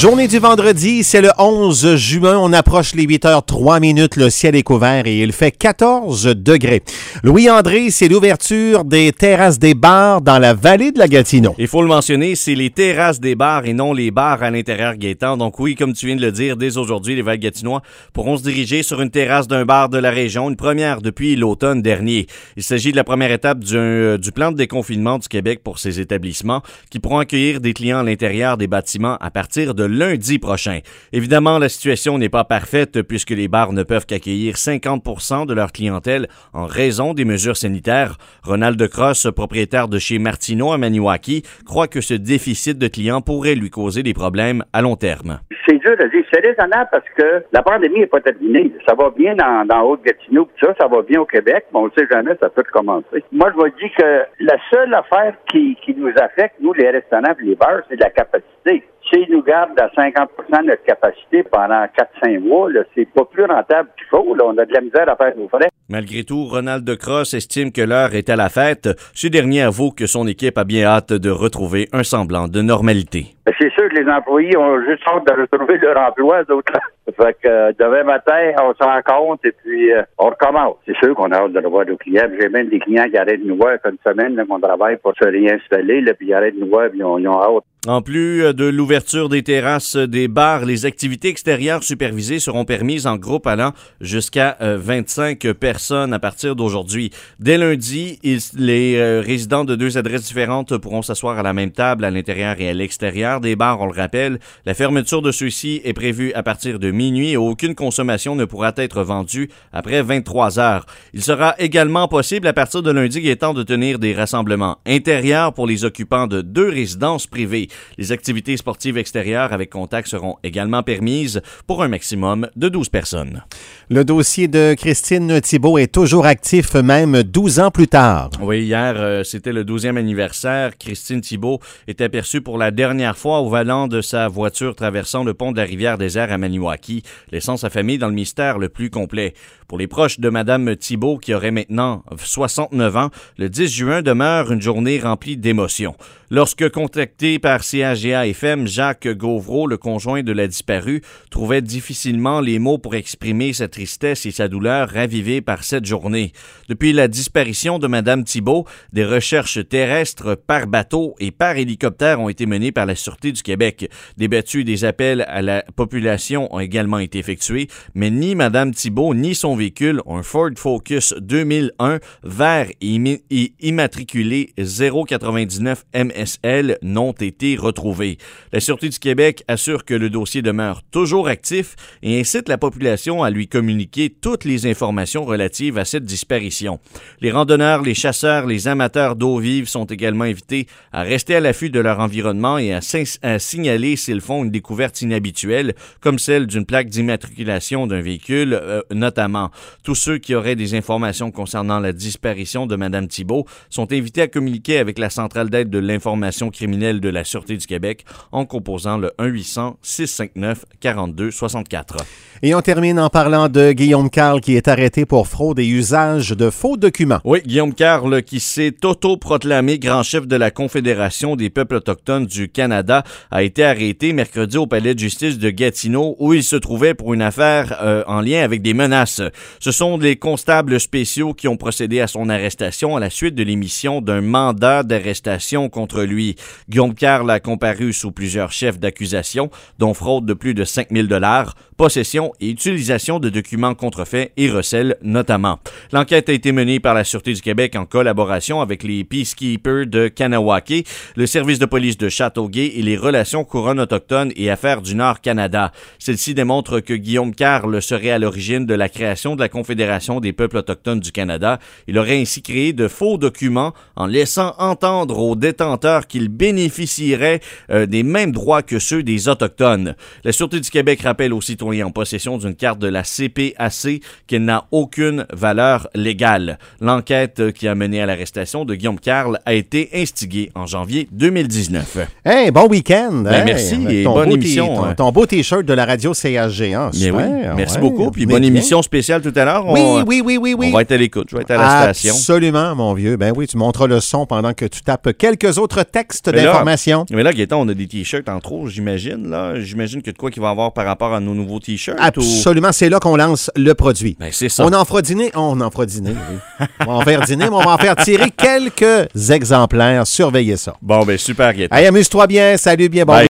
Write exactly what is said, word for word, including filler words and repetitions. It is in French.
Journée du vendredi, c'est le onze juin. On approche les huit heures trois minutes. Le ciel est couvert et il fait quatorze degrés. Louis-André, c'est l'ouverture des terrasses des bars dans la vallée de la Gatineau. Il faut le mentionner, c'est les terrasses des bars et non les bars à l'intérieur, Gaétan. Donc oui, comme tu viens de le dire, dès aujourd'hui, les Val-Gatinois pourront se diriger sur une terrasse d'un bar de la région, une première depuis l'automne dernier. Il s'agit de la première étape du, euh, du plan de déconfinement du Québec pour ces établissements qui pourront accueillir des clients à l'intérieur des bâtiments à partir de lundi prochain. Évidemment, la situation n'est pas parfaite puisque les bars ne peuvent qu'accueillir cinquante pour cent de leur clientèle en raison des mesures sanitaires. Ronald de Cross, propriétaire de chez Martineau à Maniwaki, croit que ce déficit de clients pourrait lui causer des problèmes à long terme. C'est dur à dire. C'est raisonnable parce que la pandémie n'est pas terminée. Ça va bien dans, dans Haute-Gatineau, tout ça, ça va bien au Québec, mais on ne sait jamais, ça peut recommencer. Moi, je me dis que la seule affaire qui, qui nous affecte, nous, les restaurants et les bars, c'est de la capacité. S'ils nous gardent à cinquante pour cent de notre capacité pendant quatre à cinq mois, là, c'est pas plus rentable qu'il faut. Là. On a de la misère à faire nos frais. Malgré tout, Ronald de Cross estime que l'heure est à la fête. Ce dernier avoue que son équipe a bien hâte de retrouver un semblant de normalité. C'est sûr que les employés ont juste hâte de retrouver leur emploi, d'autres. Fait que euh, demain matin, on se rencontre et puis euh, on recommence. C'est sûr qu'on a hâte de revoir nos clients. J'ai même des clients qui arrêtent de nous voir une semaine là, qu'on travaille pour se réinstaller, là, puis ils arrêtent de nous voir puis ils ont, ils ont hâte. En plus de l'ouverture des terrasses des bars, les activités extérieures supervisées seront permises en groupe allant jusqu'à euh, vingt-cinq personnes à partir d'aujourd'hui. Dès lundi, ils, les euh, résidents de deux adresses différentes pourront s'asseoir à la même table à l'intérieur et à l'extérieur des bars, on le rappelle. La fermeture de ceux-ci est prévue à partir de minuit et aucune consommation ne pourra être vendue après vingt-trois heures. Il sera également possible à partir de lundi étant de tenir des rassemblements intérieurs pour les occupants de deux résidences privées. Les activités sportives extérieures avec contact seront également permises pour un maximum de douze personnes. Le dossier de Christine Thibault est toujours actif, même douze ans plus tard. Oui, hier, euh, c'était le douzième anniversaire. Christine Thibault est aperçue pour la dernière fois au volant de sa voiture traversant le pont de la Rivière-des-Airs à Maniwaki, laissant sa famille dans le mystère le plus complet. Pour les proches de Mme Thibault, qui aurait maintenant soixante-neuf ans, le dix juin demeure une journée remplie d'émotions. Lorsque contacté par C A G A F M, Jacques Gauvreau, le conjoint de la disparue, trouvait difficilement les mots pour exprimer sa tristesse et sa douleur ravivée par cette journée. Depuis la disparition de Mme Thibault, des recherches terrestres par bateau et par hélicoptère ont été menées par la Sûreté du Québec. Des battues et des appels à la population ont également été effectués, mais ni Mme Thibault ni son véhicule, un Ford Focus deux mille un vert et immatriculé zéro quatre-vingt-dix-neuf M S L, n'ont été retrouvés. La Sûreté du Québec assure que le dossier demeure toujours actif et incite la population à lui communiquer toutes les informations relatives à cette disparition. Les randonneurs, les chasseurs, les amateurs d'eau vive sont également invités à rester à l'affût de leur environnement et à, à signaler s'ils font une découverte inhabituelle, comme celle d'une plaque d'immatriculation d'un véhicule, euh, notamment. Tous ceux qui auraient des informations concernant la disparition de Mme Thibault sont invités à communiquer avec la centrale d'aide de l'information criminelle de la Sûreté du Québec en composant le un huit cents, six cent cinquante-neuf, quarante-deux soixante-quatre. Et on termine en parlant de Guillaume Carle qui est arrêté pour fraude et usage de faux documents. Oui, Guillaume Carle qui s'est auto-proclamé grand chef de la Confédération des peuples autochtones du Canada a été arrêté mercredi au palais de justice de Gatineau où il se trouvait pour une affaire euh, en lien avec des menaces. Ce sont les constables spéciaux qui ont procédé à son arrestation à la suite de l'émission d'un mandat d'arrestation contre lui. Guillaume Carle a comparu sous plusieurs chefs d'accusation, dont fraude de plus de cinq mille dollars, possession et utilisation de documents contrefaits et recel notamment. L'enquête a été menée par la Sûreté du Québec en collaboration avec les Peacekeepers de Kanawake, le service de police de Châteauguay et les relations couronne autochtones et affaires du Nord Canada. Celle-ci démontre que Guillaume Carle serait à l'origine de la création de la Confédération des peuples autochtones du Canada. Il aurait ainsi créé de faux documents en laissant entendre aux détenteurs qu'ils bénéficieraient euh, des mêmes droits que ceux des Autochtones. La Sûreté du Québec rappelle aux citoyens oui, en possession d'une carte de la C P A C qui n'a aucune valeur légale. L'enquête qui a mené à l'arrestation de Guillaume Carle a été instigée en janvier deux mille dix-neuf. Hey, bon week-end. Ben, hey, merci et ton bonne beau émission. T- ton, hein. ton beau T-shirt de la radio C H G. Hein, Bien oui, super, merci ouais, beaucoup. Puis mais bonne bien. émission spéciale tout à l'heure. Oui, On, oui, oui, oui, oui. On va être à l'écoute. Je vais être à la station. Absolument, mon vieux. Ben oui, tu montres le son pendant que tu tapes quelques autres textes Mais là- d'information. Mais là, Gaëtan, on a des t-shirts en trop, j'imagine. Là, j'imagine que de quoi qu'il va y avoir par rapport à nos nouveaux t-shirts. Ou... Absolument, c'est là qu'on lance le produit. Ben, c'est ça. On en fera dîner, on en fera dîner, oui. On va en faire dîner, mais on va en faire tirer quelques exemplaires. Surveillez ça. Bon, ben super, Gaëtan. Hey, amuse-toi bien. Salut, bien bon. Bye.